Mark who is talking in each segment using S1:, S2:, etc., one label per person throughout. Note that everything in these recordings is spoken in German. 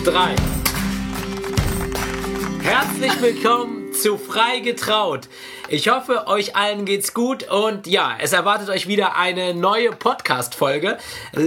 S1: 3. Herzlich willkommen zu Frei getraut. Ich hoffe, euch allen geht's gut und ja, es erwartet euch wieder eine neue Podcast-Folge.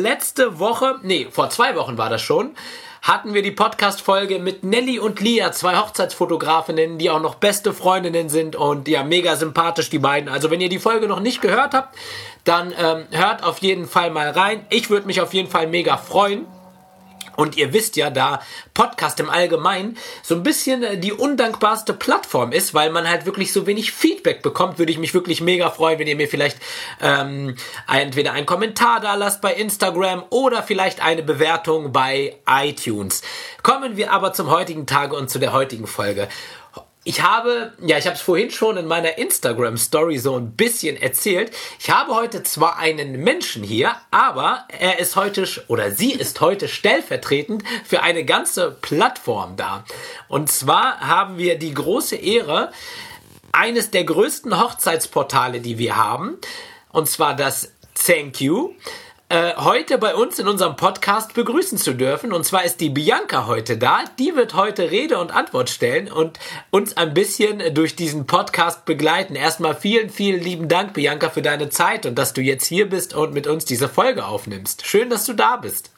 S1: Vor 2 Wochen war das schon, hatten wir die Podcast-Folge mit Nelly und Lia, 2 Hochzeitsfotografinnen, die auch noch beste Freundinnen sind und ja, mega sympathisch, die beiden. Also wenn ihr die Folge noch nicht gehört habt, dann hört auf jeden Fall mal rein. Ich würde mich auf jeden Fall mega freuen. Und ihr wisst ja, da Podcast im Allgemeinen so ein bisschen die undankbarste Plattform ist, weil man halt wirklich so wenig Feedback bekommt, würde ich mich wirklich mega freuen, wenn ihr mir vielleicht entweder einen Kommentar da lasst bei Instagram oder vielleicht eine Bewertung bei iTunes. Kommen wir aber zum heutigen Tage und zu der heutigen Folge. Ich habe es vorhin schon in meiner Instagram-Story so ein bisschen erzählt. Ich habe heute zwar einen Menschen hier, aber sie ist heute stellvertretend für eine ganze Plattform da. Und zwar haben wir die große Ehre, eines der größten Hochzeitsportale, die wir haben, und zwar das Thank You, heute bei uns in unserem Podcast begrüßen zu dürfen. Und zwar ist die Bianca heute da. Die wird heute Rede und Antwort stellen und uns ein bisschen durch diesen Podcast begleiten. Erstmal vielen, vielen lieben Dank, Bianca, für deine Zeit und dass du jetzt hier bist und mit uns diese Folge aufnimmst. Schön, dass du da bist.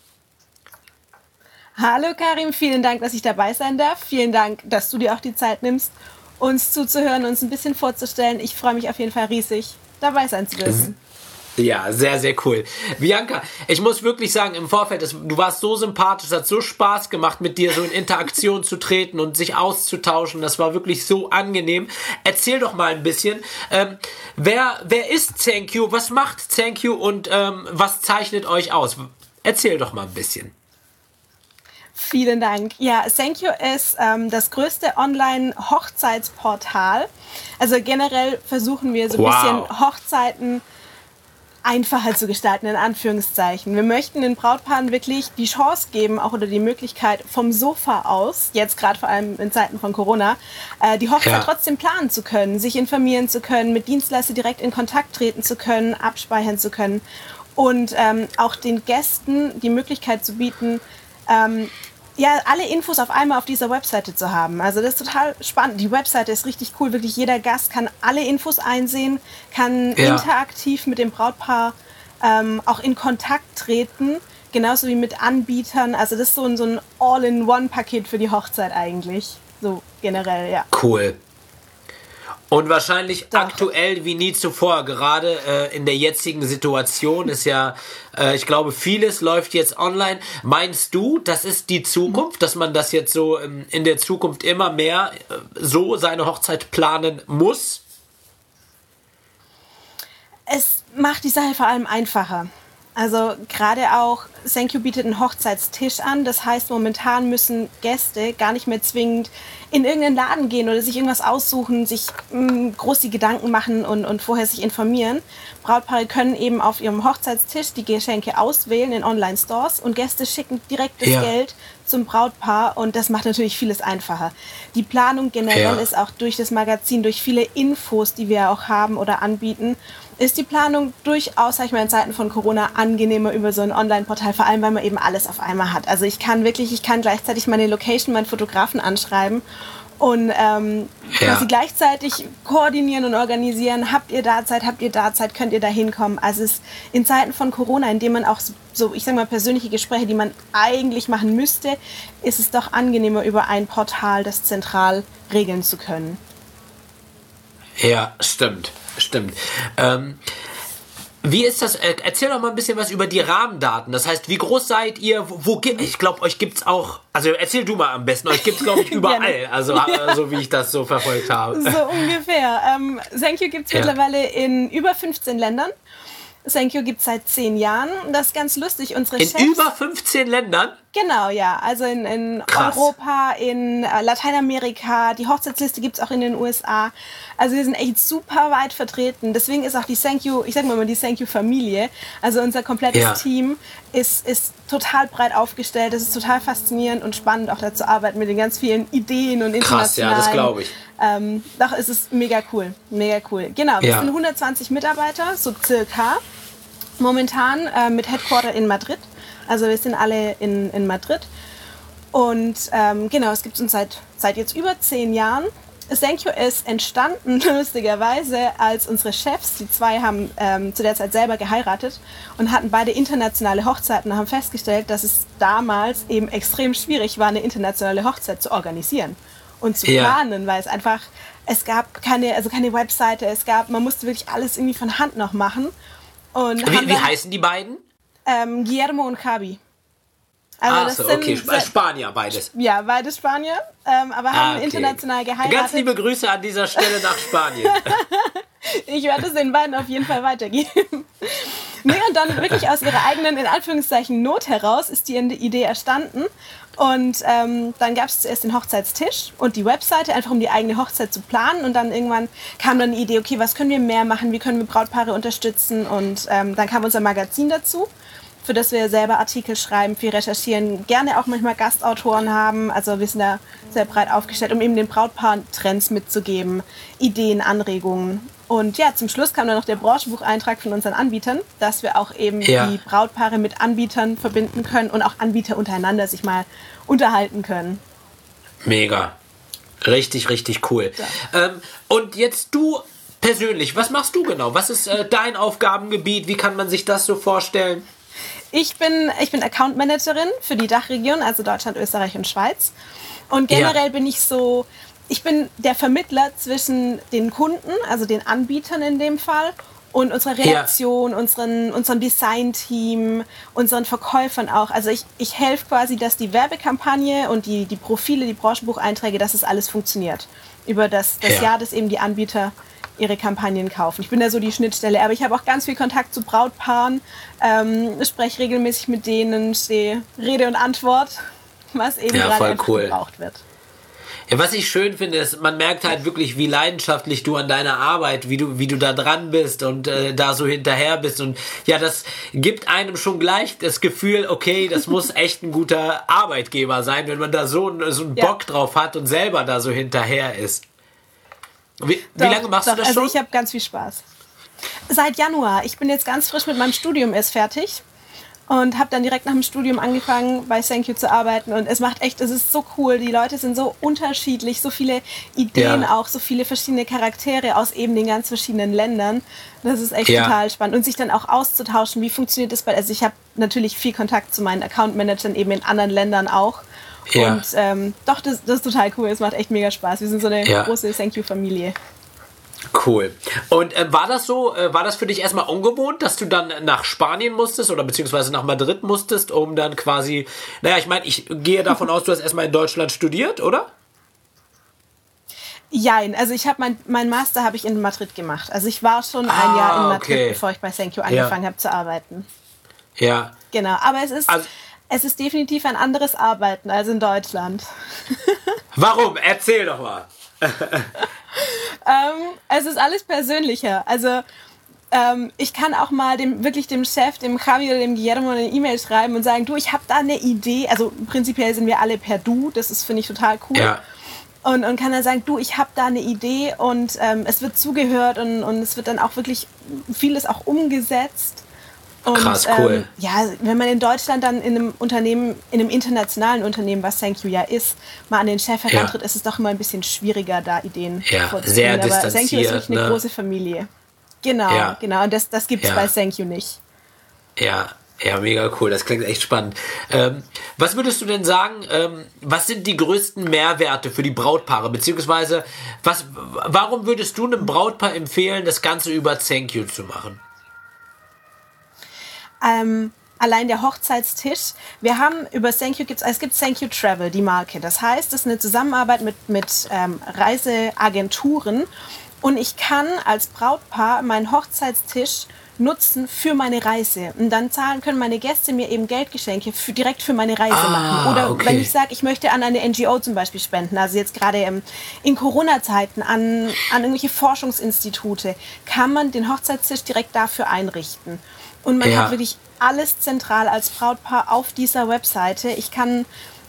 S2: Hallo Karim, vielen Dank, dass ich dabei sein darf. Vielen Dank, dass du dir auch die Zeit nimmst, uns zuzuhören, uns ein bisschen vorzustellen. Ich freue mich auf jeden Fall riesig, dabei sein zu dürfen.
S1: Ja, sehr, sehr cool. Bianca, ich muss wirklich sagen, im Vorfeld, du warst so sympathisch, es hat so Spaß gemacht, mit dir so in Interaktion zu treten und sich auszutauschen. Das war wirklich so angenehm. Erzähl doch mal ein bisschen, wer ist Thank You, was macht Thank You und was zeichnet euch aus? Erzähl doch mal ein bisschen.
S2: Vielen Dank. Ja, Thank You ist das größte Online-Hochzeitsportal. Also generell versuchen wir so ein bisschen Hochzeiten einfacher zu gestalten, in Anführungszeichen. Wir möchten den Brautpaaren wirklich die Chance geben, auch oder die Möglichkeit vom Sofa aus, jetzt gerade vor allem in Zeiten von Corona, die Hochzeit trotzdem planen zu können, sich informieren zu können, mit Dienstleister direkt in Kontakt treten zu können, abspeichern zu können und auch den Gästen die Möglichkeit zu bieten, alle Infos auf einmal auf dieser Webseite zu haben. Also das ist total spannend. Die Webseite ist richtig cool. Wirklich jeder Gast kann alle Infos einsehen, kann interaktiv mit dem Brautpaar auch in Kontakt treten, genauso wie mit Anbietern. Also das ist so ein All-in-One-Paket für die Hochzeit eigentlich. So generell, ja.
S1: Cool. Und wahrscheinlich aktuell wie nie zuvor, gerade in der jetzigen Situation ist ja, ich glaube, vieles läuft jetzt online. Meinst du, das ist die Zukunft, dass man das jetzt so in der Zukunft immer mehr so seine Hochzeit planen muss?
S2: Es macht die Sache vor allem einfacher. Also gerade auch Thank You bietet einen Hochzeitstisch an. Das heißt, momentan müssen Gäste gar nicht mehr zwingend in irgendeinen Laden gehen oder sich irgendwas aussuchen, sich groß die Gedanken machen und vorher sich informieren. Brautpaare können eben auf ihrem Hochzeitstisch die Geschenke auswählen in Online-Stores und Gäste schicken direkt das Geld zum Brautpaar und das macht natürlich vieles einfacher. Die Planung generell ist auch durch das Magazin, durch viele Infos, die wir auch haben oder anbieten, ist die Planung durchaus, sag ich mal, in Zeiten von Corona angenehmer über so ein Online-Portal, vor allem, weil man eben alles auf einmal hat. Also ich kann gleichzeitig meine Location, meinen Fotografen anschreiben und quasi gleichzeitig koordinieren und organisieren. Habt ihr da Zeit, könnt ihr da hinkommen? Also es ist in Zeiten von Corona, in denen man auch so, ich sag mal, persönliche Gespräche, die man eigentlich machen müsste, ist es doch angenehmer, über ein Portal das zentral regeln zu können.
S1: Ja, stimmt. Wie ist das? Erzähl doch mal ein bisschen was über die Rahmendaten. Das heißt, wie groß seid ihr? Ich glaube, euch gibt's auch. Also erzähl du mal am besten. Euch gibt's, glaube ich, überall. Also so wie ich das so verfolgt habe.
S2: So ungefähr. Thank You gibt's mittlerweile in über 15 Ländern. Thank You gibt's seit 10 Jahren. Das ist ganz lustig. Unsere Chefs,
S1: über 15 Ländern?
S2: Genau, ja. Also in Europa, in Lateinamerika. Die Hochzeitsliste gibt's auch in den USA. Also wir sind echt super weit vertreten. Deswegen ist auch die Thank You, ich sag mal die Thank You-Familie, also unser komplettes Team, ist total breit aufgestellt. Es ist total faszinierend und spannend, auch da zu arbeiten mit den ganz vielen Ideen und internationalen.
S1: Krass, ja, das glaube ich.
S2: Doch, es ist mega cool. Genau, wir sind 120 Mitarbeiter, so circa. Momentan mit Headquarter in Madrid. Also wir sind alle in Madrid. Und genau, es gibt uns seit jetzt über 10 Jahren. Thank You ist entstanden, lustigerweise, als unsere Chefs, die zwei haben zu der Zeit selber geheiratet und hatten beide internationale Hochzeiten und haben festgestellt, dass es damals eben extrem schwierig war, eine internationale Hochzeit zu organisieren und zu planen, weil es gab keine Webseite, man musste wirklich alles irgendwie von Hand noch machen. Und
S1: wie heißen die beiden?
S2: Guillermo und Javi. Also
S1: Spanier beides.
S2: Ja, beides Spanier, aber haben international geheiratet.
S1: Ganz liebe Grüße an dieser Stelle nach Spanien.
S2: Ich werde es den beiden auf jeden Fall weitergeben. Nee, und dann wirklich aus ihrer eigenen, in Anführungszeichen, Not heraus ist die Idee entstanden. Und dann gab es zuerst den Hochzeitstisch und die Webseite, einfach um die eigene Hochzeit zu planen. Und dann irgendwann kam dann die Idee, okay, was können wir mehr machen, wie können wir Brautpaare unterstützen. Und dann kam unser Magazin dazu, für das wir selber Artikel schreiben, viel recherchieren, gerne auch manchmal Gastautoren haben. Also wir sind da sehr breit aufgestellt, um eben den Brautpaaren Trends mitzugeben, Ideen, Anregungen. Und ja, zum Schluss kam dann noch der Branchenbucheintrag von unseren Anbietern, dass wir auch eben die Brautpaare mit Anbietern verbinden können und auch Anbieter untereinander sich mal unterhalten können.
S1: Mega. Richtig, richtig cool. Ja. Und jetzt du persönlich, was machst du genau? Was ist dein Aufgabengebiet? Wie kann man sich das so vorstellen?
S2: Ich bin Account Managerin für die Dachregion, also Deutschland, Österreich und Schweiz. Und generell bin ich bin der Vermittler zwischen den Kunden, also den Anbietern in dem Fall, und unserer Redaktion, unserem Design-Team, unseren Verkäufern auch. Also ich helfe quasi, dass die Werbekampagne und die Profile, die Branchenbucheinträge, dass es alles funktioniert. Über das Jahr, das eben die Anbieter ihre Kampagnen kaufen. Ich bin da so die Schnittstelle, aber ich habe auch ganz viel Kontakt zu Brautpaaren, spreche regelmäßig mit denen, stehe Rede und Antwort, was eben gerade gebraucht wird.
S1: Ja, was ich schön finde, ist, man merkt halt wirklich, wie leidenschaftlich du an deiner Arbeit, wie du da dran bist und da so hinterher bist. Und ja, das gibt einem schon gleich das Gefühl, okay, das muss echt ein guter Arbeitgeber sein, wenn man da so einen Bock drauf hat und selber da so hinterher ist. Wie lange machst du das schon?
S2: Also ich habe ganz viel Spaß. Seit Januar. Ich bin jetzt ganz frisch mit meinem Studium erst fertig und habe dann direkt nach dem Studium angefangen, bei Thank You zu arbeiten. Und es ist so cool. Die Leute sind so unterschiedlich, so viele Ideen auch, so viele verschiedene Charaktere aus eben den ganz verschiedenen Ländern. Das ist echt total spannend. Und sich dann auch auszutauschen, wie funktioniert das also ich habe natürlich viel Kontakt zu meinen Account-Managern eben in anderen Ländern auch. Ja. Und das ist total cool, es macht echt mega Spaß. Wir sind so eine große Thank You-Familie.
S1: Cool. Und war das für dich erstmal ungewohnt, dass du dann nach Spanien musstest oder beziehungsweise nach Madrid musstest, um dann quasi, ich gehe davon aus, du hast erstmal in Deutschland studiert, oder?
S2: Jein, also ich habe mein Master habe ich in Madrid gemacht. Also ich war schon ein Jahr in Madrid, bevor ich bei Thank You angefangen habe zu arbeiten.
S1: Ja.
S2: Genau, aber es ist definitiv ein anderes Arbeiten als in Deutschland.
S1: Warum? Erzähl doch mal.
S2: Es ist alles persönlicher. Also ich kann auch mal dem Chef, dem Javi oder dem Guillermo eine E-Mail schreiben und sagen, du, ich habe da eine Idee. Also prinzipiell sind wir alle per Du, das ist, finde ich, total cool. Ja. Und kann dann sagen, du, ich habe da eine Idee und es wird zugehört und es wird dann auch wirklich vieles auch umgesetzt. Und,
S1: krass, cool.
S2: Wenn man in Deutschland dann in einem internationalen Unternehmen, was Thank You ja ist, mal an den Chef herantritt, ist es doch immer ein bisschen schwieriger, da Ideen vorzubringen.
S1: Sehr distanziert.
S2: Aber Thank You ist wirklich eine große Familie. Genau. Und das gibt es bei Thank You nicht.
S1: Ja, mega cool. Das klingt echt spannend. Was würdest du denn sagen, was sind die größten Mehrwerte für die Brautpaare? Beziehungsweise, warum würdest du einem Brautpaar empfehlen, das Ganze über Thank You zu machen?
S2: Allein der Hochzeitstisch. Wir haben über Thank You es gibt Thank You Travel, die Marke. Das heißt, es ist eine Zusammenarbeit mit Reiseagenturen und ich kann als Brautpaar meinen Hochzeitstisch nutzen für meine Reise. Und dann können meine Gäste mir eben Geldgeschenke direkt für meine Reise machen. Oder wenn ich sage, ich möchte an eine NGO zum Beispiel spenden, also jetzt gerade in Corona-Zeiten an irgendwelche Forschungsinstitute, kann man den Hochzeitstisch direkt dafür einrichten. Und man hat wirklich alles zentral als Brautpaar auf dieser Webseite. Ich kann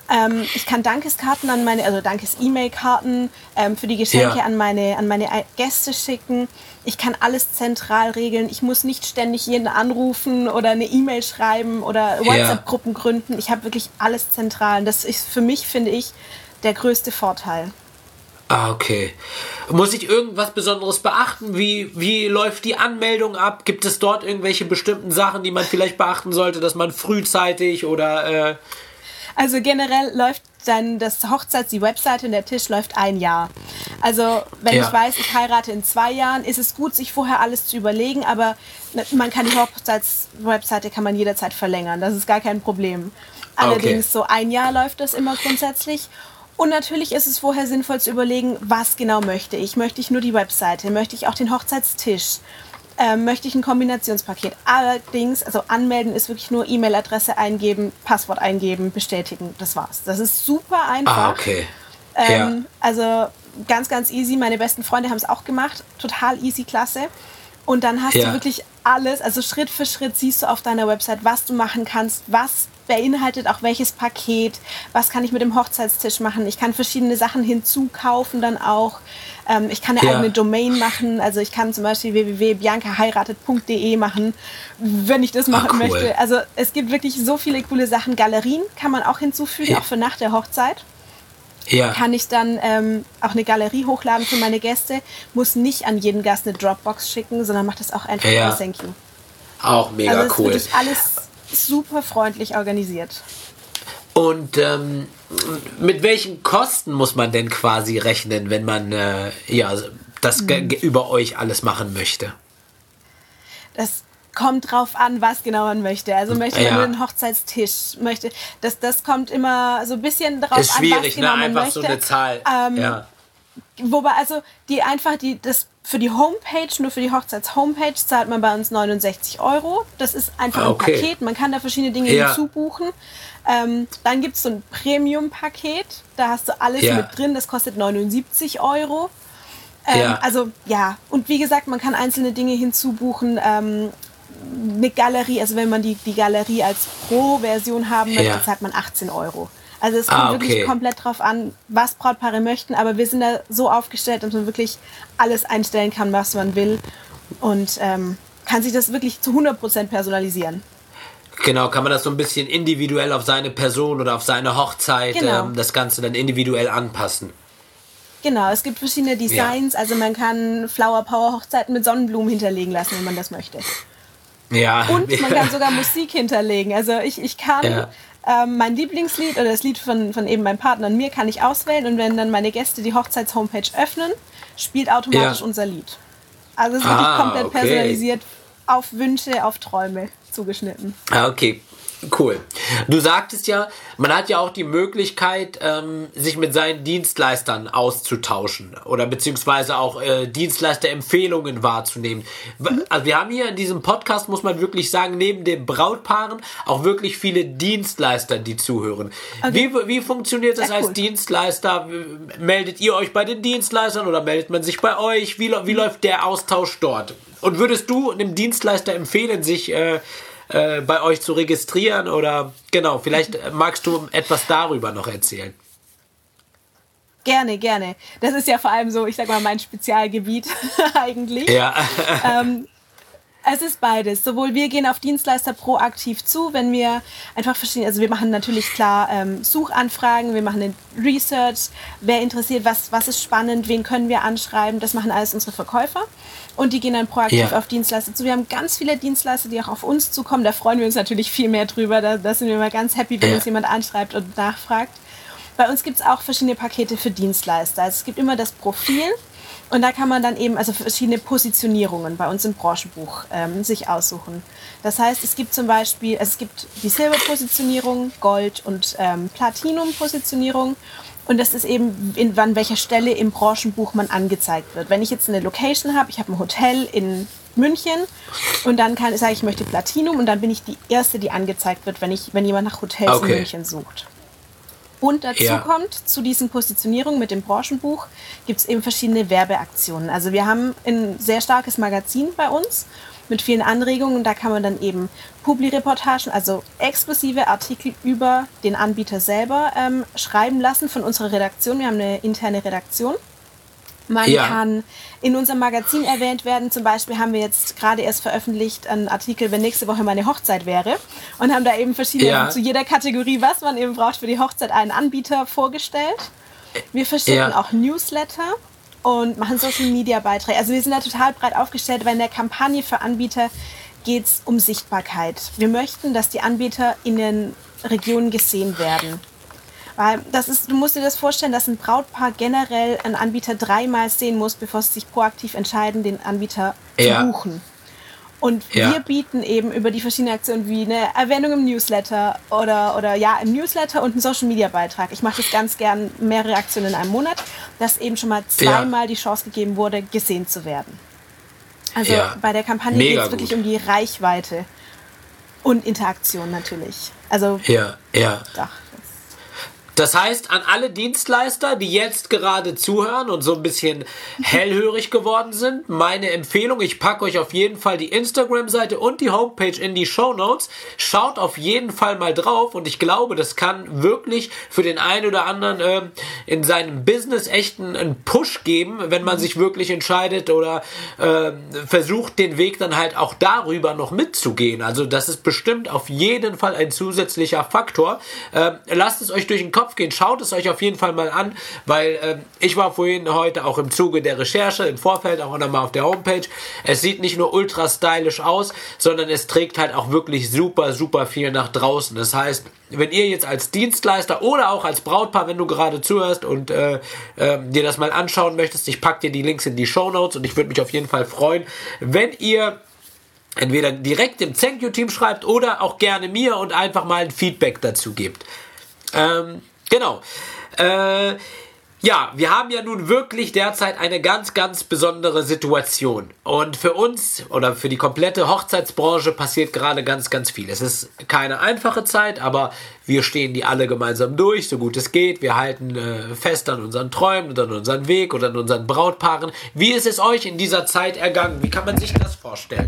S2: Ich kann Dankeskarten also Dankes-E-Mail-Karten für die Geschenke an meine Gäste schicken. Ich kann alles zentral regeln. Ich muss nicht ständig jeden anrufen oder eine E-Mail schreiben oder WhatsApp-Gruppen gründen. Ich habe wirklich alles zentral. Und das ist für mich, finde ich, der größte Vorteil.
S1: Ah, okay. Muss ich irgendwas Besonderes beachten? Wie läuft die Anmeldung ab? Gibt es dort irgendwelche bestimmten Sachen, die man vielleicht beachten sollte, dass man frühzeitig oder...
S2: Also generell läuft dann die Webseite und der Tisch läuft 1 Jahr. Also wenn ich weiß, ich heirate in 2 Jahren, ist es gut, sich vorher alles zu überlegen, aber man kann die Hochzeitswebseite kann man jederzeit verlängern, das ist gar kein Problem. Allerdings so 1 Jahr läuft das immer grundsätzlich. Und natürlich ist es vorher sinnvoll zu überlegen, was genau möchte ich. Möchte ich nur die Webseite? Möchte ich auch den Hochzeitstisch? Möchte ich ein Kombinationspaket? Allerdings, also anmelden ist wirklich nur E-Mail-Adresse eingeben, Passwort eingeben, bestätigen, das war's. Das ist super einfach.
S1: Ah, okay.
S2: Also ganz, ganz easy. Meine besten Freunde haben es auch gemacht. Total easy, klasse. Und dann hast du wirklich alles, also Schritt für Schritt siehst du auf deiner Website, was du machen kannst, was beinhaltet auch welches Paket, was kann ich mit dem Hochzeitstisch machen. Ich kann verschiedene Sachen hinzukaufen dann auch. Ich kann eine eigene Domain machen, also ich kann zum Beispiel www.biancaheiratet.de machen, wenn ich das machen möchte. Also es gibt wirklich so viele coole Sachen. Galerien kann man auch hinzufügen, auch für nach der Hochzeit. Kann ich dann auch eine Galerie hochladen für meine Gäste, muss nicht an jeden Gast eine Dropbox schicken, sondern macht das auch einfach per Thank you.
S1: Auch mega
S2: also
S1: cool.
S2: Ist wirklich alles super freundlich organisiert.
S1: Und mit welchen Kosten muss man denn quasi rechnen, wenn man das über euch alles machen möchte?
S2: Das kommt drauf an, was genau man möchte. Also möchte man nur einen Hochzeitstisch, das kommt immer so ein bisschen drauf
S1: ist schwierig,
S2: an, was genau man
S1: einfach
S2: möchte.
S1: So eine Zahl.
S2: Wobei, also für die Homepage, nur für die Hochzeits-Homepage zahlt man bei uns 69 €. Das ist einfach ein Paket. Man kann da verschiedene Dinge hinzubuchen. Dann gibt es so ein Premium-Paket. Da hast du alles mit drin. Das kostet 79 €. Und wie gesagt, man kann einzelne Dinge hinzubuchen. Eine Galerie, also wenn man die Galerie als Pro-Version haben möchte, zahlt man 18 €. Also es kommt wirklich komplett drauf an, was Brautpaare möchten, aber wir sind da so aufgestellt, dass man wirklich alles einstellen kann, was man will und kann sich das wirklich zu 100% personalisieren.
S1: Genau, kann man das so ein bisschen individuell auf seine Person oder auf seine Hochzeit das Ganze dann individuell anpassen.
S2: Genau, es gibt verschiedene Designs, also man kann Flower Power Hochzeiten mit Sonnenblumen hinterlegen lassen, wenn man das möchte.
S1: Ja.
S2: Und man kann sogar Musik hinterlegen, also ich kann... mein Lieblingslied oder das Lied von eben meinem Partner und mir kann ich auswählen und wenn dann meine Gäste die Hochzeits-Homepage öffnen, spielt automatisch unser Lied. Also es ist wirklich komplett personalisiert, auf Wünsche, auf Träume zugeschnitten.
S1: Okay, cool. Du sagtest ja, man hat ja auch die Möglichkeit, sich mit seinen Dienstleistern auszutauschen oder beziehungsweise auch Dienstleisterempfehlungen wahrzunehmen. Also wir haben hier in diesem Podcast, muss man wirklich sagen, neben den Brautpaaren auch wirklich viele Dienstleister, die zuhören. Okay. Wie funktioniert das als Dienstleister? Meldet ihr euch bei den Dienstleistern oder meldet man sich bei euch? Wie läuft der Austausch dort? Und würdest du einem Dienstleister empfehlen, sich bei euch zu registrieren oder genau, vielleicht magst du etwas darüber noch erzählen.
S2: Gerne, gerne. Das ist ja vor allem so, ich sag mal, mein Spezialgebiet eigentlich.
S1: Ja.
S2: Es ist beides. Sowohl wir gehen auf Dienstleister proaktiv zu, wenn wir einfach verschiedene, also wir machen natürlich klar Suchanfragen, wir machen eine Research, wer interessiert, was ist spannend, wen können wir anschreiben, das machen alles unsere Verkäufer und die gehen dann proaktiv auf Dienstleister zu. Wir haben ganz viele Dienstleister, die auch auf uns zukommen, da freuen wir uns natürlich viel mehr drüber, da sind wir immer ganz happy, wenn uns jemand anschreibt und nachfragt. Bei uns gibt es auch verschiedene Pakete für Dienstleister, also es gibt immer das Profil. Und da kann man dann eben also verschiedene Positionierungen bei uns im Branchenbuch sich aussuchen. Das heißt, es gibt zum Beispiel, es gibt die Silber-Positionierung, Gold- und Platinum-Positionierung. Und das ist eben, an welcher Stelle im Branchenbuch man angezeigt wird. Wenn ich jetzt eine Location habe, ich habe ein Hotel in München und dann kann ich sagen, ich möchte Platinum und dann bin ich die Erste, die angezeigt wird, wenn jemand nach Hotels in München sucht. Und dazu kommt, zu diesen Positionierungen mit dem Branchenbuch, gibt es eben verschiedene Werbeaktionen. Also wir haben ein sehr starkes Magazin bei uns mit vielen Anregungen. Und da kann man dann eben Publi-Reportagen, also exklusive Artikel über den Anbieter selber schreiben lassen von unserer Redaktion. Wir haben eine interne Redaktion. Man kann in unserem Magazin erwähnt werden. Zum Beispiel haben wir jetzt gerade erst veröffentlicht einen Artikel, wenn nächste Woche meine Hochzeit wäre. Und haben da eben verschiedene, zu jeder Kategorie, was man eben braucht für die Hochzeit, einen Anbieter vorgestellt. Wir verschicken auch Newsletter und machen Social-Media-Beiträge. Also wir sind da total breit aufgestellt, weil in der Kampagne für Anbieter geht es um Sichtbarkeit. Wir möchten, dass die Anbieter in den Regionen gesehen werden. Weil du musst dir das vorstellen, dass ein Brautpaar generell einen Anbieter 3-mal sehen muss, bevor sie sich proaktiv entscheiden, den Anbieter zu buchen. Und wir bieten eben über die verschiedenen Aktionen wie eine Erwähnung im Newsletter oder im Newsletter und einen Social-Media-Beitrag. Ich mache das ganz gern, mehrere Aktionen in einem Monat, dass eben schon mal 2-mal die Chance gegeben wurde, gesehen zu werden. Also bei der Kampagne geht es wirklich um die Reichweite und Interaktion natürlich. Also doch.
S1: Das heißt, an alle Dienstleister, die jetzt gerade zuhören und so ein bisschen hellhörig geworden sind, meine Empfehlung, ich packe euch auf jeden Fall die Instagram-Seite und die Homepage in die Shownotes. Schaut auf jeden Fall mal drauf und ich glaube, das kann wirklich für den einen oder anderen in seinem Business echt einen Push geben, wenn man sich wirklich entscheidet oder versucht, den Weg dann halt auch darüber noch mitzugehen. Also das ist bestimmt auf jeden Fall ein zusätzlicher Faktor. Lasst es euch durch den Kopf gehen, schaut es euch auf jeden Fall mal an, weil ich war heute auch im Zuge der Recherche, im Vorfeld auch nochmal auf der Homepage. Es sieht nicht nur ultra stylisch aus, sondern es trägt halt auch wirklich super, super viel nach draußen. Das heißt, wenn ihr jetzt als Dienstleister oder auch als Brautpaar, wenn du gerade zuhörst und dir das mal anschauen möchtest, ich packe dir die Links in die Shownotes und ich würde mich auf jeden Fall freuen, wenn ihr entweder direkt dem Thank You Team schreibt oder auch gerne mir und einfach mal ein Feedback dazu gebt. Genau. Wir haben ja nun wirklich derzeit eine ganz, ganz besondere Situation. Und für uns oder für die komplette Hochzeitsbranche passiert gerade ganz, ganz viel. Es ist keine einfache Zeit, aber wir stehen die alle gemeinsam durch, so gut es geht. Wir halten fest an unseren Träumen und an unseren Weg oder an unseren Brautpaaren. Wie ist es euch in dieser Zeit ergangen? Wie kann man sich das vorstellen?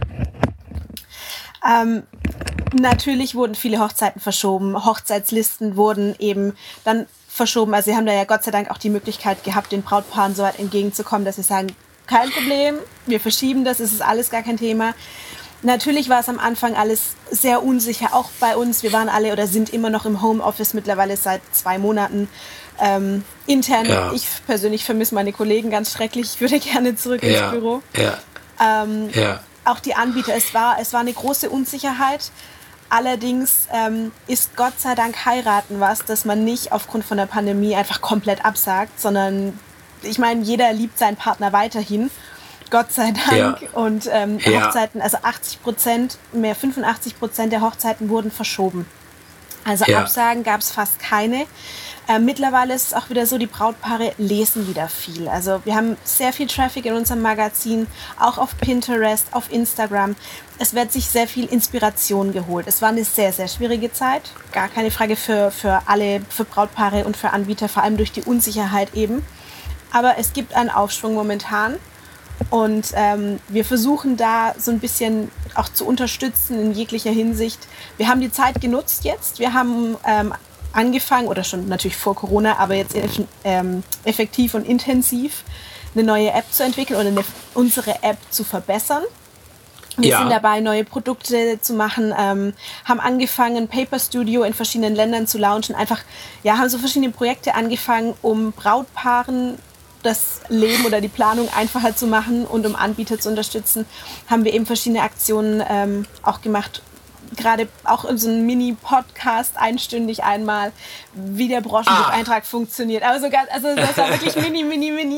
S2: Natürlich wurden viele Hochzeiten verschoben. Hochzeitslisten wurden eben dann verschoben. Also sie haben da ja Gott sei Dank auch die Möglichkeit gehabt, den Brautpaaren so weit entgegenzukommen, dass sie sagen, kein Problem, wir verschieben das, es ist alles gar kein Thema. Natürlich war es am Anfang alles sehr unsicher, auch bei uns. Wir waren alle oder sind immer noch im Homeoffice mittlerweile seit 2 Monaten. Intern, ich persönlich vermisse meine Kollegen ganz schrecklich. Ich würde gerne zurück ins Büro. Auch die Anbieter, es war eine große Unsicherheit. Allerdings ist Gott sei Dank Heiraten was, dass man nicht aufgrund von der Pandemie einfach komplett absagt, sondern ich meine, jeder liebt seinen Partner weiterhin, Gott sei Dank. Und Hochzeiten, also 85% der Hochzeiten wurden verschoben. Also Absagen gab es fast keine. Mittlerweile ist es auch wieder so, die Brautpaare lesen wieder viel. Also wir haben sehr viel Traffic in unserem Magazin, auch auf Pinterest, auf Instagram. Es wird sich sehr viel Inspiration geholt. Es war eine sehr, sehr schwierige Zeit. Gar keine Frage für alle, für Brautpaare und für Anbieter, vor allem durch die Unsicherheit eben. Aber es gibt einen Aufschwung momentan. Und wir versuchen da so ein bisschen auch zu unterstützen in jeglicher Hinsicht. Wir haben die Zeit genutzt jetzt. Wir haben angefangen, oder schon natürlich vor Corona, aber jetzt effektiv und intensiv eine neue App zu entwickeln oder unsere App zu verbessern. Wir sind dabei, neue Produkte zu machen, haben angefangen, Paper Studio in verschiedenen Ländern zu launchen. Haben so verschiedene Projekte angefangen, um Brautpaaren das Leben oder die Planung einfacher zu machen und um Anbieter zu unterstützen, haben wir eben verschiedene Aktionen auch gemacht. Gerade auch in so einem Mini-Podcast einstündig einmal, wie der Branchenbucheintrag funktioniert. Also das war wirklich mini.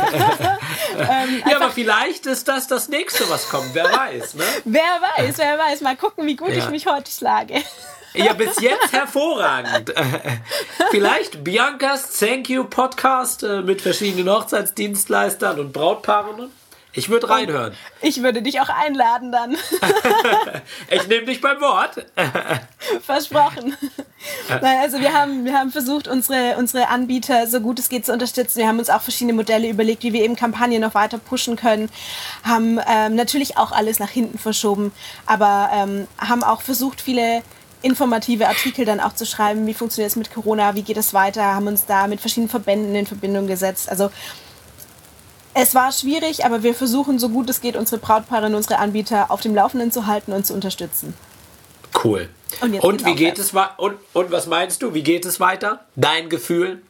S1: Aber vielleicht ist das nächste, was kommt. Wer weiß, ne?
S2: Wer weiß. Mal gucken, wie gut ich mich heute schlage.
S1: Ja, bis jetzt hervorragend. Vielleicht Biancas Thank You Podcast mit verschiedenen Hochzeitsdienstleistern und Brautpaaren. Ich würde reinhören.
S2: Ich würde dich auch einladen dann.
S1: Ich nehme dich beim Wort.
S2: Versprochen. Nein, also wir haben versucht, unsere Anbieter so gut es geht zu unterstützen. Wir haben uns auch verschiedene Modelle überlegt, wie wir eben Kampagnen noch weiter pushen können. Haben natürlich auch alles nach hinten verschoben, aber haben auch versucht, viele informative Artikel dann auch zu schreiben. Wie funktioniert es mit Corona? Wie geht es weiter? Haben uns da mit verschiedenen Verbänden in Verbindung gesetzt. Also es war schwierig, aber wir versuchen, so gut es geht, unsere Brautpaare und unsere Anbieter auf dem Laufenden zu halten und zu unterstützen.
S1: Cool. Und wie geht es und was meinst du? Wie geht es weiter? Dein Gefühl?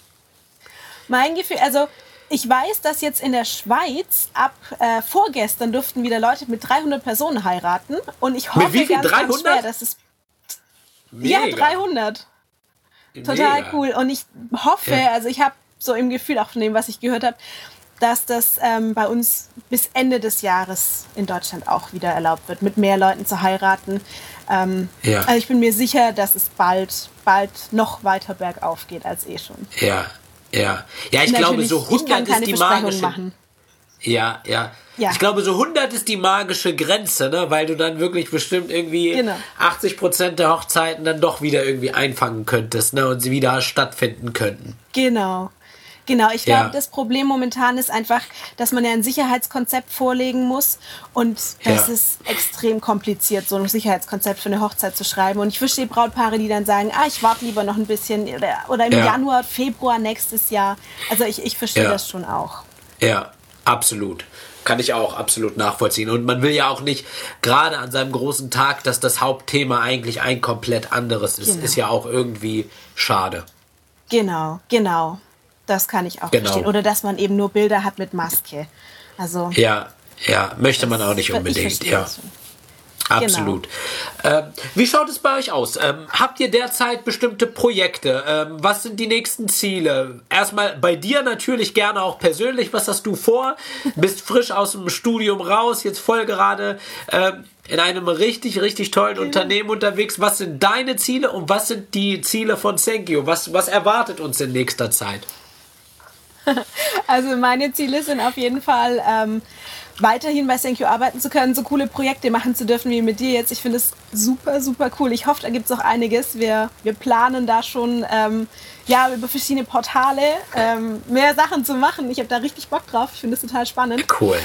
S2: Mein Gefühl, also ich weiß, dass jetzt in der Schweiz ab vorgestern durften wieder Leute mit 300 Personen heiraten. Und ich hoffe
S1: mit wie viel?
S2: ganz,
S1: 300?
S2: ganz schwer, dass es...
S1: Mega.
S2: Ja, 300. Total
S1: Mega.
S2: cool. Und ich hoffe, also ich habe so im Gefühl, auch von dem, was ich gehört habe, dass das bei uns bis Ende des Jahres in Deutschland auch wieder erlaubt wird, mit mehr Leuten zu heiraten. Also ich bin mir sicher, dass es bald noch weiter bergauf geht als schon.
S1: Ja, ich glaube, so 100 ist die magische... Ja. Ich glaube, so 100 ist die magische Grenze, ne? Weil du dann wirklich bestimmt irgendwie 80% der Hochzeiten dann doch wieder irgendwie einfangen könntest, ne? Und sie wieder stattfinden könnten.
S2: Genau, ich glaube, das Problem momentan ist einfach, dass man ja ein Sicherheitskonzept vorlegen muss und das ist extrem kompliziert, so ein Sicherheitskonzept für eine Hochzeit zu schreiben. Und ich verstehe Brautpaare, die dann sagen, ich warte lieber noch ein bisschen oder im Januar, Februar nächstes Jahr. Also ich verstehe das schon auch.
S1: Ja, absolut. Kann ich auch absolut nachvollziehen. Und man will ja auch nicht, gerade an seinem großen Tag, dass das Hauptthema eigentlich ein komplett anderes ist. Ist ja auch irgendwie schade.
S2: Genau. Das kann ich auch verstehen. Oder dass man eben nur Bilder hat mit Maske. Also
S1: ja, möchte man auch nicht unbedingt. Ja, absolut. Genau. Wie schaut es bei euch aus? Habt ihr derzeit bestimmte Projekte? Was sind die nächsten Ziele? Erstmal bei dir natürlich gerne auch persönlich. Was hast du vor? Bist frisch aus dem Studium raus, jetzt voll gerade in einem richtig, richtig tollen Unternehmen unterwegs. Was sind deine Ziele und was sind die Ziele von Thank You? Was erwartet uns in nächster Zeit?
S2: Also meine Ziele sind auf jeden Fall, weiterhin bei Thank You arbeiten zu können, so coole Projekte machen zu dürfen wie mit dir jetzt. Ich finde es super, super cool. Ich hoffe, da gibt es noch einiges. Wir planen da schon über verschiedene Portale mehr Sachen zu machen. Ich habe da richtig Bock drauf. Ich finde es total spannend.
S1: Cool.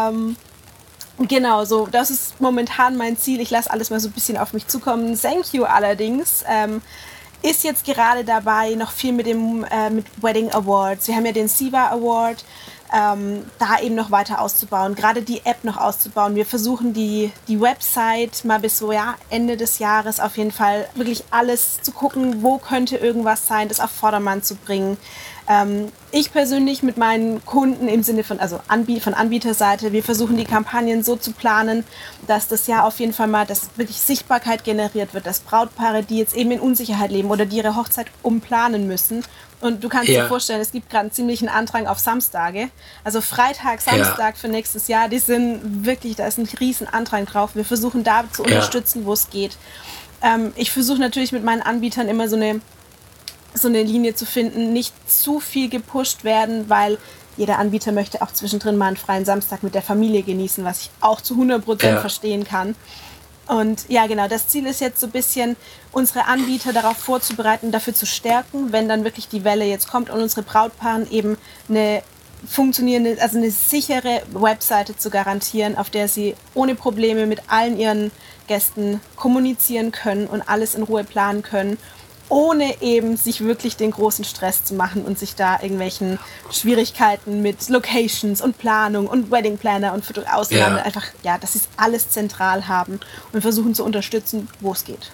S2: Genau, so das ist momentan mein Ziel. Ich lasse alles mal so ein bisschen auf mich zukommen. Thank You allerdings ist jetzt gerade dabei, noch viel mit Wedding Awards. Wir haben ja den SIVA Award, da eben noch weiter auszubauen, gerade die App noch auszubauen. Wir versuchen die Website mal bis so Ende des Jahres auf jeden Fall wirklich alles zu gucken, wo könnte irgendwas sein, das auf Vordermann zu bringen. Ich persönlich mit meinen Kunden im Sinne von Anbieterseite, wir versuchen die Kampagnen so zu planen, dass das Jahr auf jeden Fall mal, dass wirklich Sichtbarkeit generiert wird, dass Brautpaare, die jetzt eben in Unsicherheit leben oder die ihre Hochzeit umplanen müssen. Und du kannst dir vorstellen, es gibt gerade einen ziemlichen Andrang auf Samstage. Also Freitag, Samstag für nächstes Jahr, die sind wirklich, da ist ein riesen Andrang drauf. Wir versuchen da zu unterstützen, wo es geht. Ich versuche natürlich mit meinen Anbietern immer so eine Linie zu finden, nicht zu viel gepusht werden, weil jeder Anbieter möchte auch zwischendrin mal einen freien Samstag mit der Familie genießen, was ich auch zu 100% verstehen kann. Und ja, genau, das Ziel ist jetzt so ein bisschen, unsere Anbieter darauf vorzubereiten, dafür zu stärken, wenn dann wirklich die Welle jetzt kommt und unsere Brautpaaren eben eine funktionierende, also eine sichere Webseite zu garantieren, auf der sie ohne Probleme mit allen ihren Gästen kommunizieren können und alles in Ruhe planen können, ohne eben sich wirklich den großen Stress zu machen und sich da irgendwelchen Schwierigkeiten mit Locations und Planung und Wedding Planner und Ausland einfach, dass sie es alles zentral haben und versuchen zu unterstützen, wo es geht.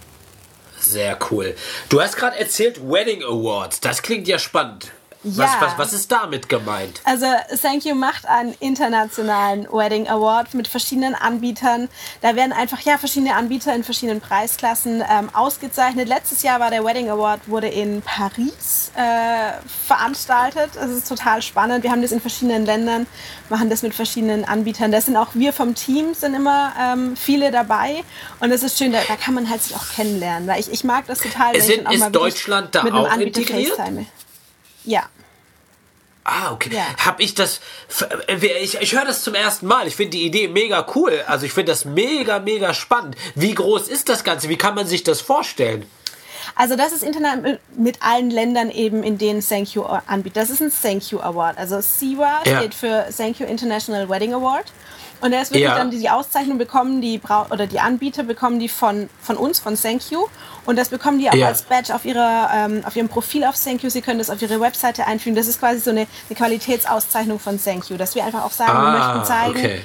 S1: Sehr cool. Du hast gerade erzählt Wedding Awards. Das klingt ja spannend. Was ist damit gemeint?
S2: Also Thank You macht einen internationalen Wedding Award mit verschiedenen Anbietern. Da werden einfach verschiedene Anbieter in verschiedenen Preisklassen ausgezeichnet. Letztes Jahr war der Wedding Award, wurde in Paris veranstaltet. Das ist total spannend. Wir haben das in verschiedenen Ländern, machen das mit verschiedenen Anbietern. Da sind auch wir vom Team, sind immer viele dabei. Und das ist schön, da kann man halt sich auch kennenlernen. Weil ich mag das total.
S1: Ist Deutschland da auch integriert?
S2: FaceTime. Ja.
S1: Okay.
S2: Ja.
S1: Ich höre das zum ersten Mal. Ich finde die Idee mega cool. Also ich finde das mega, mega spannend. Wie groß ist das Ganze? Wie kann man sich das vorstellen?
S2: Also das ist Internet mit allen Ländern eben, in denen Thank You anbietet. Das ist ein Thank You Award. Also CIWA steht für Thank You International Wedding Award. Und da ist wirklich dann die Auszeichnung bekommen, die Anbieter bekommen die von uns, von Thank You. Und das bekommen die auch als Badge auf ihrem Profil auf Thank You. Sie können das auf ihre Webseite einfügen. Das ist quasi so eine Qualitätsauszeichnung von Thank You. Dass wir einfach auch sagen, wir möchten zeigen,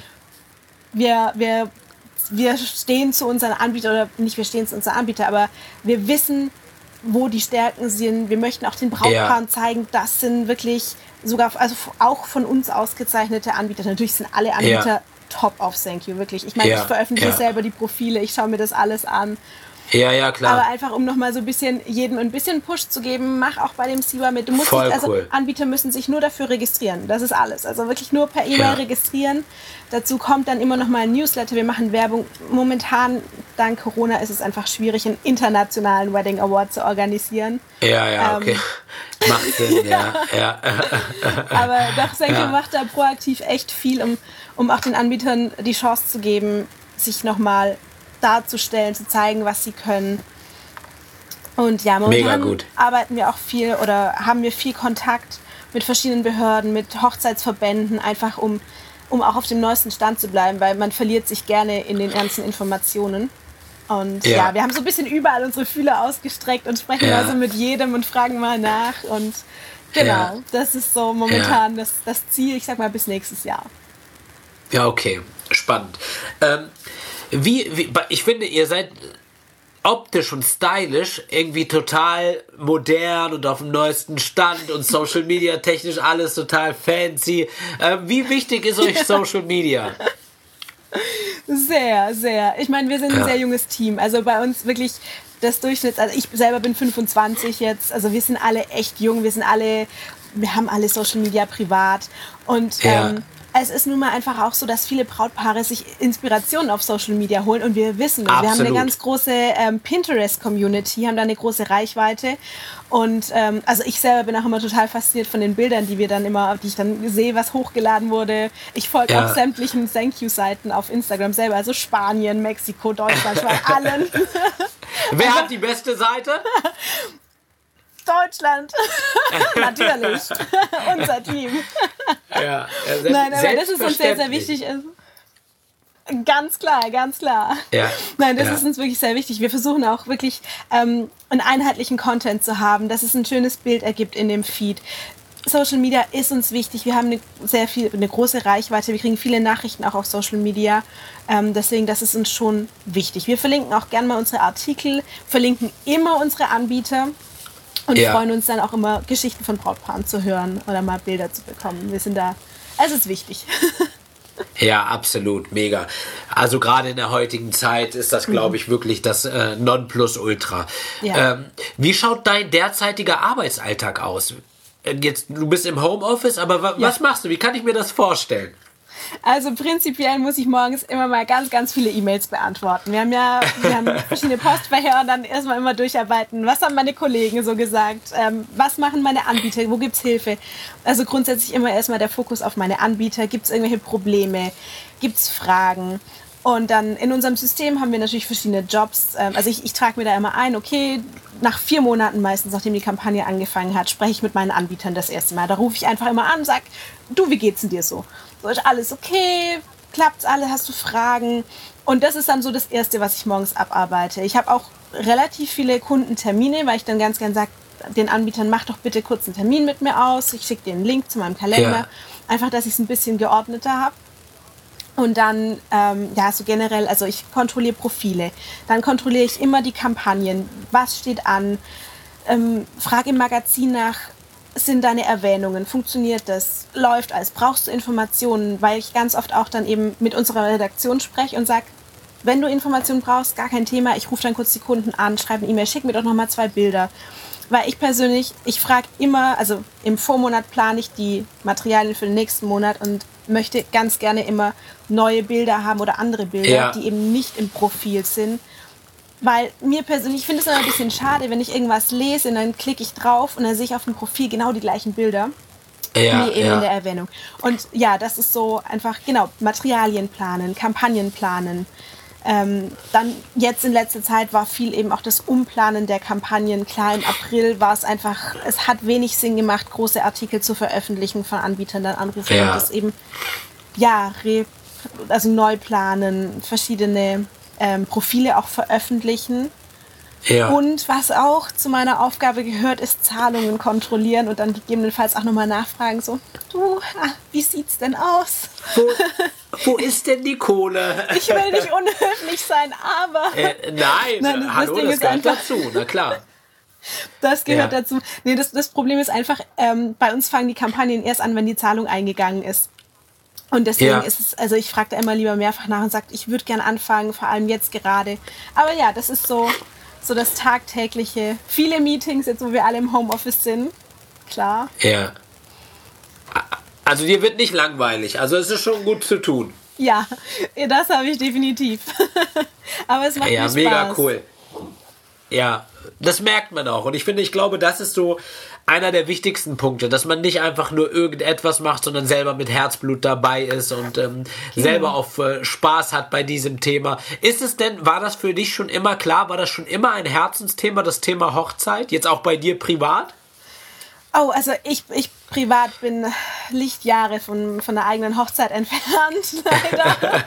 S2: wir stehen zu unseren Anbietern, oder nicht wir stehen zu unseren Anbietern, aber wir wissen, wo die Stärken sind. Wir möchten auch den Brautpaaren zeigen, das sind wirklich sogar, also auch von uns ausgezeichnete Anbieter. Natürlich sind alle Anbieter top auf Thank You, wirklich. Ich meine, ich veröffentliche selber die Profile, ich schaue mir das alles an.
S1: Ja, klar.
S2: Aber einfach, um nochmal so ein bisschen jedem ein bisschen Push zu geben, mach auch bei dem CIWA mit. Du musst Anbieter müssen sich nur dafür registrieren. Das ist alles. Also wirklich nur per E-Mail registrieren. Dazu kommt dann immer nochmal ein Newsletter. Wir machen Werbung. Momentan, dank Corona, ist es einfach schwierig, einen internationalen Wedding Award zu organisieren.
S1: Ja, okay. Macht Sinn, ja.
S2: Aber doch, Thank You macht da proaktiv echt viel, um auch den Anbietern die Chance zu geben, sich nochmal darzustellen, zu zeigen, was sie können. Und ja, momentan arbeiten wir auch viel oder haben wir viel Kontakt mit verschiedenen Behörden, mit Hochzeitsverbänden, einfach um auch auf dem neuesten Stand zu bleiben, weil man verliert sich gerne in den ganzen Informationen. Und wir haben so ein bisschen überall unsere Fühler ausgestreckt und sprechen also mit jedem und fragen mal nach. Und genau, das ist so momentan das Ziel, ich sag mal, bis nächstes Jahr.
S1: Ja, okay. Spannend. Ich finde, ihr seid optisch und stylisch irgendwie total modern und auf dem neuesten Stand und Social Media technisch alles total fancy. Wie wichtig ist euch Social Media?
S2: Sehr, sehr. Ich meine, wir sind ein sehr junges Team. Also bei uns wirklich das Durchschnitt, also ich selber bin 25 jetzt, also wir sind alle echt jung, wir haben alle Social Media privat und es ist nun mal einfach auch so, dass viele Brautpaare sich Inspirationen auf Social Media holen und wir wissen das. Wir haben eine ganz große Pinterest-Community, haben da eine große Reichweite und also ich selber bin auch immer total fasziniert von den Bildern, die ich dann sehe, was hochgeladen wurde. Ich folge auch sämtlichen Thank-You-Seiten auf Instagram selber, also Spanien, Mexiko, Deutschland, ich war allen.
S1: Wer hat die beste Seite?
S2: Deutschland. Natürlich. Unser Team. Nein, aber das ist uns sehr, sehr wichtig. Ganz klar, ganz klar. Nein, das ist uns wirklich sehr wichtig. Wir versuchen auch wirklich einen einheitlichen Content zu haben, dass es ein schönes Bild ergibt in dem Feed. Social Media ist uns wichtig. Wir haben eine große Reichweite. Wir kriegen viele Nachrichten auch auf Social Media. Deswegen, das ist uns schon wichtig. Wir verlinken auch gerne mal unsere Artikel, verlinken immer unsere Anbieter. Und freuen uns dann auch immer, Geschichten von Brautpaaren zu hören oder mal Bilder zu bekommen. Wir sind da, es ist wichtig.
S1: Ja, absolut, mega. Also gerade in der heutigen Zeit ist das, glaube ich, wirklich das Nonplusultra. Ja. Wie schaut dein derzeitiger Arbeitsalltag aus? Jetzt, du bist im Homeoffice, aber was machst du? Wie kann ich mir das vorstellen?
S2: Also prinzipiell muss ich morgens immer mal ganz, ganz viele E-Mails beantworten. Wir haben verschiedene Postfächer und dann erstmal immer durcharbeiten. Was haben meine Kollegen so gesagt? Was machen meine Anbieter? Wo gibt's Hilfe? Also grundsätzlich immer erstmal der Fokus auf meine Anbieter. Gibt's irgendwelche Probleme? Gibt's Fragen? Und dann in unserem System haben wir natürlich verschiedene Jobs. Also ich trage mir da immer ein, okay, nach 4 Monaten meistens, nachdem die Kampagne angefangen hat, spreche ich mit meinen Anbietern das erste Mal. Da rufe ich einfach immer an und sage, du, wie geht's denn dir so? So, ist alles okay? Klappt's alles? Hast du Fragen? Und das ist dann so das Erste, was ich morgens abarbeite. Ich habe auch relativ viele Kundentermine, weil ich dann ganz gern sage, den Anbietern, mach doch bitte kurz einen Termin mit mir aus. Ich schicke dir einen Link zu meinem Kalender. Einfach, dass ich es ein bisschen geordneter habe. Und dann, so generell, also ich kontrolliere Profile. Dann kontrolliere ich immer die Kampagnen. Was steht an? Frage im Magazin nach, sind deine Erwähnungen? Funktioniert das? Läuft alles? Brauchst du Informationen? Weil ich ganz oft auch dann eben mit unserer Redaktion spreche und sage, wenn du Informationen brauchst, gar kein Thema. Ich rufe dann kurz die Kunden an, schreibe eine E-Mail, schick mir doch nochmal 2 Bilder. Weil ich persönlich, ich frage immer, also im Vormonat plane ich die Materialien für den nächsten Monat und möchte ganz gerne immer neue Bilder haben oder andere Bilder, die eben nicht im Profil sind. Weil mir persönlich, ich finde es immer ein bisschen schade, wenn ich irgendwas lese und dann klicke ich drauf und dann sehe ich auf dem Profil genau die gleichen Bilder. Nee, eben in der Erwähnung. Und ja, das ist so einfach, genau, Materialien planen, Kampagnen planen. Dann jetzt in letzter Zeit war viel eben auch das Umplanen der Kampagnen. Klar, im April war es einfach, es hat wenig Sinn gemacht, große Artikel zu veröffentlichen von Anbietern, dann anrufen und das eben, also neu planen, verschiedene Profile auch veröffentlichen.
S1: Ja.
S2: Und was auch zu meiner Aufgabe gehört, ist Zahlungen kontrollieren und dann gegebenenfalls auch nochmal nachfragen, so, wie sieht's denn aus?
S1: Wo ist denn die Kohle?
S2: Ich will nicht unhöflich sein, aber...
S1: Nein, hallo, das gehört dazu, na klar.
S2: Das gehört dazu. Nee, das Problem ist einfach, bei uns fangen die Kampagnen erst an, wenn die Zahlung eingegangen ist. Und deswegen ist es, also ich frage da immer lieber mehrfach nach und sage, ich würde gern anfangen, vor allem jetzt gerade. Aber ja, das ist so das tagtägliche. Viele Meetings, jetzt wo wir alle im Homeoffice sind. Klar.
S1: Ja. Also dir wird nicht langweilig. Also es ist schon gut zu tun.
S2: Ja, das habe ich definitiv. Aber es macht mir Spaß. Ja,
S1: mega cool. Ja, das merkt man auch. Und ich glaube, das ist so einer der wichtigsten Punkte, dass man nicht einfach nur irgendetwas macht, sondern selber mit Herzblut dabei ist und selber auf Spaß hat bei diesem Thema. War das für dich schon immer klar? War das schon immer ein Herzensthema, das Thema Hochzeit? Jetzt auch bei dir privat?
S2: Oh, also ich privat bin Lichtjahre von der eigenen Hochzeit entfernt, leider.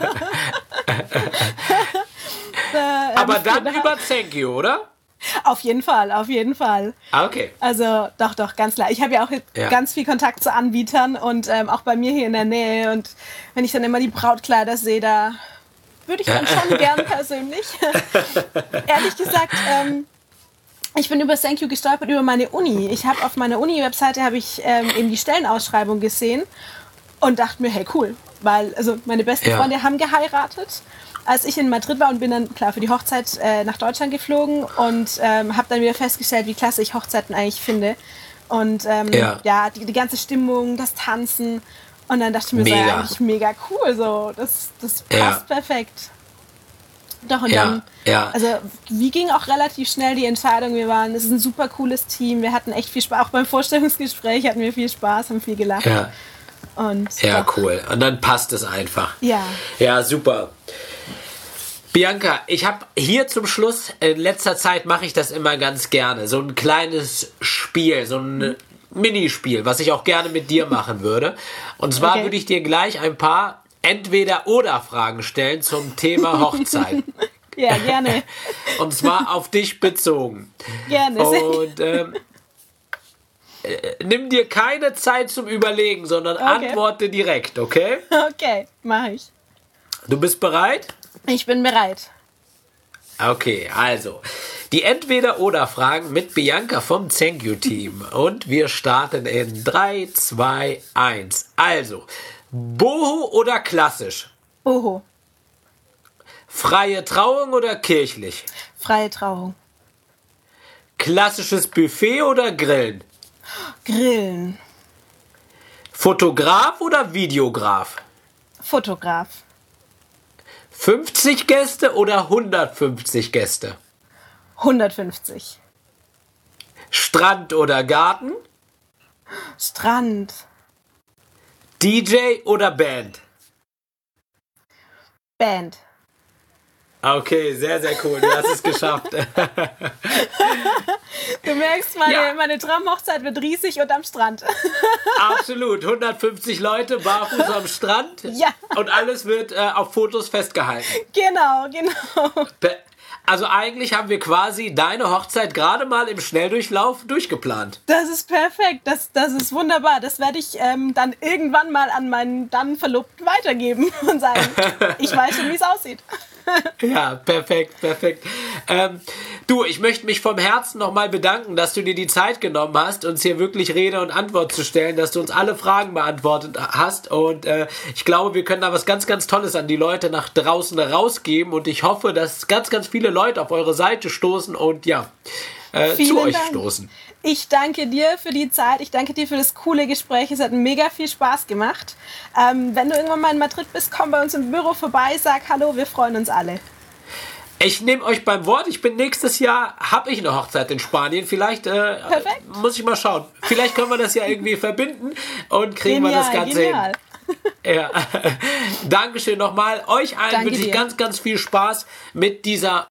S1: Aber dann über Thank You, oder?
S2: Auf jeden Fall.
S1: Okay.
S2: Also doch, ganz klar. Ich habe ja auch ganz viel Kontakt zu Anbietern und auch bei mir hier in der Nähe. Und wenn ich dann immer die Brautkleider sehe, da würde ich dann schon gern persönlich. Ehrlich gesagt, ich bin über Thank You gestolpert über meine Uni. Ich habe auf meiner Uni-Webseite eben die Stellenausschreibung gesehen und dachte mir, hey cool, weil also meine besten Freunde haben geheiratet. Als ich in Madrid war und bin dann klar für die Hochzeit nach Deutschland geflogen und habe dann wieder festgestellt, wie klasse ich Hochzeiten eigentlich finde. Und die ganze Stimmung, das Tanzen. Und dann dachte ich mir, so eigentlich mega cool, so das passt perfekt. Doch, und dann, also wie ging auch relativ schnell die Entscheidung, es ist ein super cooles Team, wir hatten echt viel Spaß, auch beim Vorstellungsgespräch hatten wir viel Spaß, haben viel gelacht.
S1: Ja,
S2: und,
S1: cool. Und dann passt es einfach.
S2: Ja.
S1: Ja, super. Bianca, ich habe hier zum Schluss, in letzter Zeit mache ich das immer ganz gerne, so ein kleines Spiel, so ein Minispiel, was ich auch gerne mit dir machen würde. Und zwar würde ich dir gleich ein paar Entweder-Oder-Fragen stellen zum Thema Hochzeit.
S2: Ja, gerne.
S1: Und zwar auf dich bezogen.
S2: Gerne.
S1: Und nimm dir keine Zeit zum Überlegen, sondern antworte direkt, okay?
S2: Okay, mach ich.
S1: Du bist bereit?
S2: Ich bin bereit.
S1: Okay, also die Entweder-Oder-Fragen mit Bianca vom Thank You Team. Und wir starten in 3, 2, 1. Also, Boho oder klassisch?
S2: Boho.
S1: Freie Trauung oder kirchlich?
S2: Freie Trauung.
S1: Klassisches Buffet oder Grillen?
S2: Grillen.
S1: Fotograf oder Videograf?
S2: Fotograf.
S1: 50 Gäste oder 150 Gäste?
S2: 150.
S1: Strand oder Garten?
S2: Strand.
S1: DJ oder Band?
S2: Band.
S1: Okay, sehr, sehr cool. Du hast es geschafft.
S2: Du merkst, meine Traumhochzeit wird riesig und am Strand.
S1: Absolut. 150 Leute barfuß am Strand.
S2: Ja.
S1: Und alles wird auf Fotos festgehalten.
S2: Genau.
S1: Also eigentlich haben wir quasi deine Hochzeit gerade mal im Schnelldurchlauf durchgeplant.
S2: Das ist perfekt. Das ist wunderbar. Das werde ich dann irgendwann mal an meinen dann Verlobten weitergeben und sagen, ich weiß schon, wie es aussieht.
S1: Ja, perfekt. Du, ich möchte mich vom Herzen nochmal bedanken, dass du dir die Zeit genommen hast, uns hier wirklich Rede und Antwort zu stellen, dass du uns alle Fragen beantwortet hast und ich glaube, wir können da was ganz, ganz Tolles an die Leute nach draußen rausgeben und ich hoffe, dass ganz, ganz viele Leute auf eure Seite stoßen und zu euch stoßen.
S2: Ich danke dir für die Zeit, ich danke dir für das coole Gespräch, es hat mega viel Spaß gemacht. Wenn du irgendwann mal in Madrid bist, komm bei uns im Büro vorbei, sag Hallo, wir freuen uns alle.
S1: Ich nehme euch beim Wort. Ich bin nächstes Jahr, habe ich eine Hochzeit in Spanien. Vielleicht muss ich mal schauen. Vielleicht können wir das ja irgendwie verbinden und kriegen wir das Ganze hin. Ja. Dankeschön nochmal. Euch allen wünsche ich ganz, ganz viel Spaß mit dieser